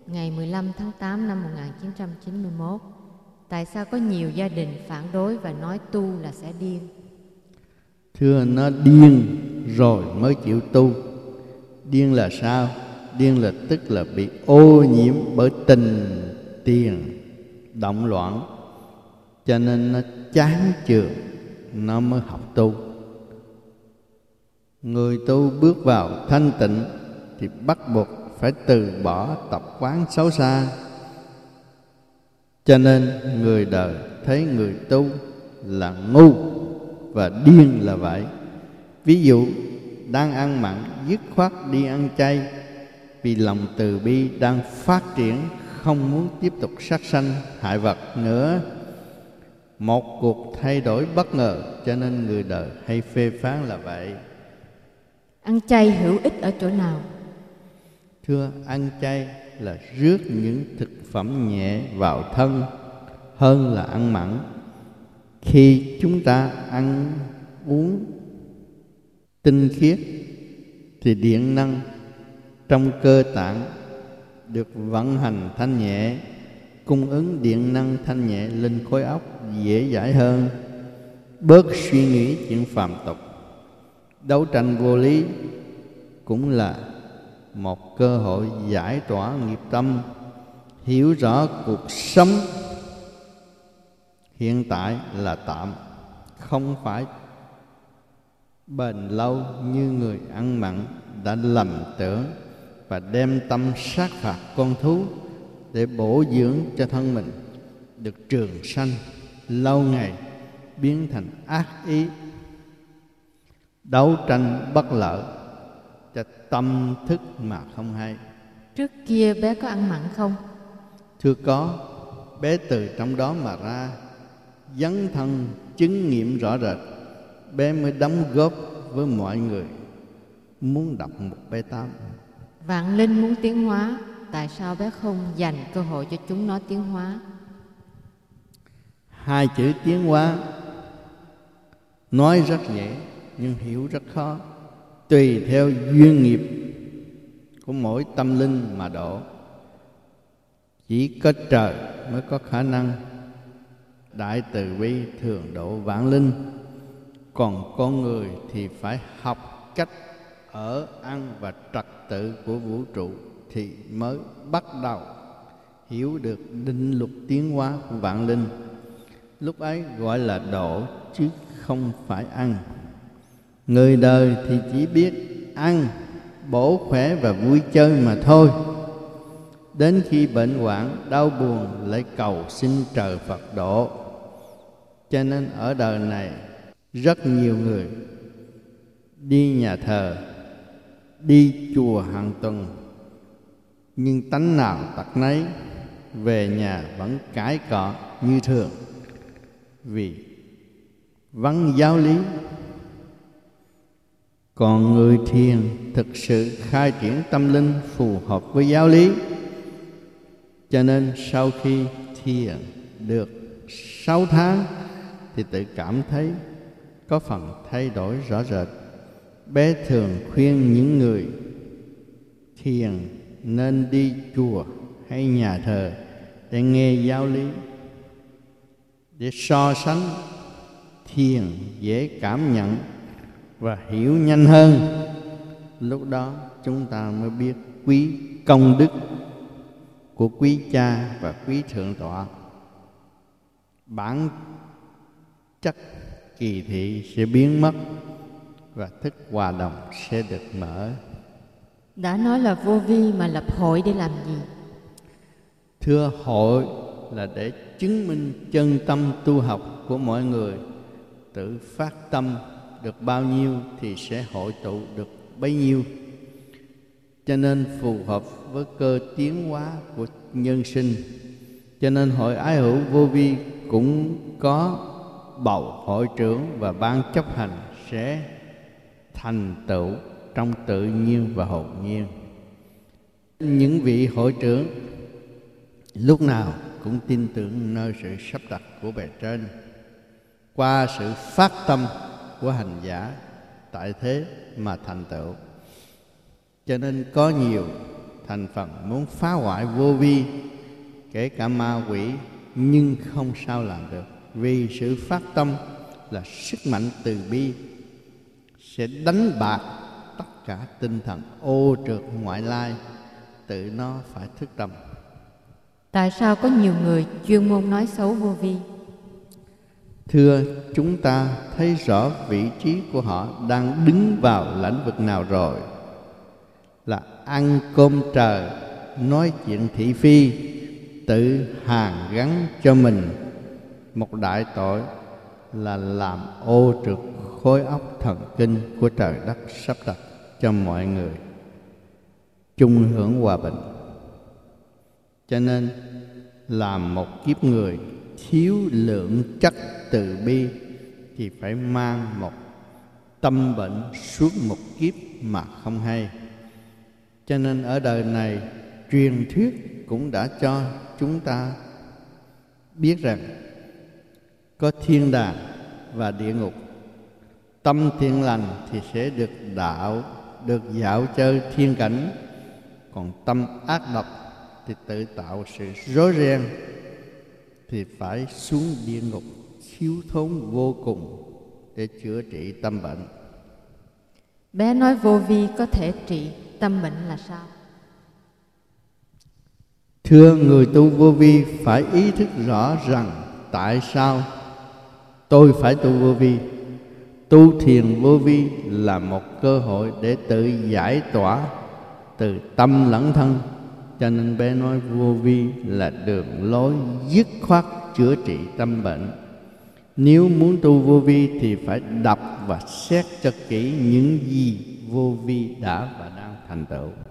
ngày 15 tháng 8 năm 1991. Tại sao có nhiều gia đình phản đối và nói tu là sẽ điên? Thưa, nó điên rồi mới chịu tu. Điên là sao? Điên là tức là bị ô nhiễm bởi tình tiền động loạn, cho nên nó chán chường, nó mới học tu. Người tu bước vào thanh tịnh thì bắt buộc phải từ bỏ tập quán xấu xa. Cho nên người đời thấy người tu là ngu và điên là vậy. Ví dụ đang ăn mặn dứt khoát đi ăn chay, vì lòng từ bi đang phát triển, không muốn tiếp tục sát sanh hại vật nữa. Một cuộc thay đổi bất ngờ, cho nên người đời hay phê phán là vậy. Ăn chay hữu ích ở chỗ nào? Thưa, ăn chay là rước những thực phẩm nhẹ vào thân hơn là ăn mặn. Khi chúng ta ăn uống tinh khiết thì điện năng trong cơ tạng được vận hành thanh nhẹ, cung ứng điện năng thanh nhẹ lên khối óc dễ dãi hơn, bớt suy nghĩ chuyện phàm tục. Đấu tranh vô lý cũng là một cơ hội giải tỏa nghiệp tâm, hiểu rõ cuộc sống hiện tại là tạm, không phải bền lâu như người ăn mặn đã lầm tưởng và đem tâm sát phạt con thú để bổ dưỡng cho thân mình được trường sanh, lâu ngày biến thành ác ý, đấu tranh bất lợi cho tâm thức mà không hay. Trước kia bé có ăn mặn không? Thưa có, bé từ trong đó mà ra, dấn thân chứng nghiệm rõ rệt, bé mới đóng góp với mọi người muốn đọc một B8. Vạn linh muốn tiến hóa, tại sao bé không dành cơ hội cho chúng nó tiến hóa? Hai chữ tiến hóa nói rất dễ nhưng hiểu rất khó, tùy theo duyên nghiệp của mỗi tâm linh mà độ. Chỉ có trời mới có khả năng đại từ bi thường độ vạn linh, còn con người thì phải học cách ở ăn và trật tự của vũ trụ thì mới bắt đầu hiểu được định luật tiến hóa của vạn linh. Lúc ấy gọi là độ chứ không phải ăn. Người đời thì chỉ biết ăn, bổ khỏe và vui chơi mà thôi. Đến khi bệnh hoạn, đau buồn lại cầu xin trời Phật độ. Cho nên ở đời này rất nhiều người đi nhà thờ, đi chùa hàng tuần, nhưng tánh nào tật nấy, về nhà vẫn cãi cọ như thường, vì vắng giáo lý. Còn người thiền thực sự khai triển tâm linh phù hợp với giáo lý, cho nên sau khi thiền được 6 tháng thì tự cảm thấy có phần thay đổi rõ rệt. Bé thường khuyên những người thiền nên đi chùa hay nhà thờ để nghe giáo lý, để so sánh thiền dễ cảm nhận và hiểu nhanh hơn. Lúc đó chúng ta mới biết quý công đức của quý cha và quý thượng tọa. Bản chất kỳ thị sẽ biến mất và thức hòa đồng sẽ được mở. Đã nói là vô vi mà lập hội để làm gì? Thưa, hội là để chứng minh chân tâm tu học của mọi người. Tự phát tâm được bao nhiêu thì sẽ hội tụ được bấy nhiêu. Cho nên phù hợp với cơ tiến hóa của nhân sinh. Cho nên hội ái hữu vô vi cũng có bầu hội trưởng và ban chấp hành sẽ thành tựu trong tự nhiên và hồn nhiên. Những vị hội trưởng lúc nào cũng tin tưởng nơi sự sắp đặt của bề trên, qua sự phát tâm của hành giả tại thế mà thành tựu. Cho nên có nhiều thành phần muốn phá hoại vô vi, kể cả ma quỷ, nhưng không sao làm được, vì sự phát tâm là sức mạnh từ bi sẽ đánh bạc tất cả tinh thần ô trượt ngoại lai, tự nó phải thức tâm. Tại sao có nhiều người chuyên môn nói xấu vô vi? Thưa, chúng ta thấy rõ vị trí của họ đang đứng vào lĩnh vực nào rồi. Là ăn cơm trời, nói chuyện thị phi, tự hàn gắn cho mình một đại tội là làm ô trượt khối óc thần kinh của trời đất sắp đặt cho mọi người chung hưởng hòa bình. Cho nên làm một kiếp người thiếu lượng chất từ bi thì phải mang một tâm bệnh suốt một kiếp mà không hay. Cho nên ở đời này truyền thuyết cũng đã cho chúng ta biết rằng có thiên đàng và địa ngục. Tâm thiện lành thì sẽ được đạo, được dạo chơi thiên cảnh. Còn tâm ác độc thì tự tạo sự rối ren, thì phải xuống địa ngục thiếu thốn vô cùng để chữa trị tâm bệnh. Bé nói vô vi có thể trị tâm bệnh là sao? Thưa, người tu vô vi phải ý thức rõ rằng tại sao tôi phải tu vô vi. Tu thiền vô vi là một cơ hội để tự giải tỏa từ tâm lẫn thân. Cho nên bé nói vô vi là đường lối dứt khoát chữa trị tâm bệnh. Nếu muốn tu vô vi thì phải đọc và xét cho kỹ những gì vô vi đã và đang thành tựu.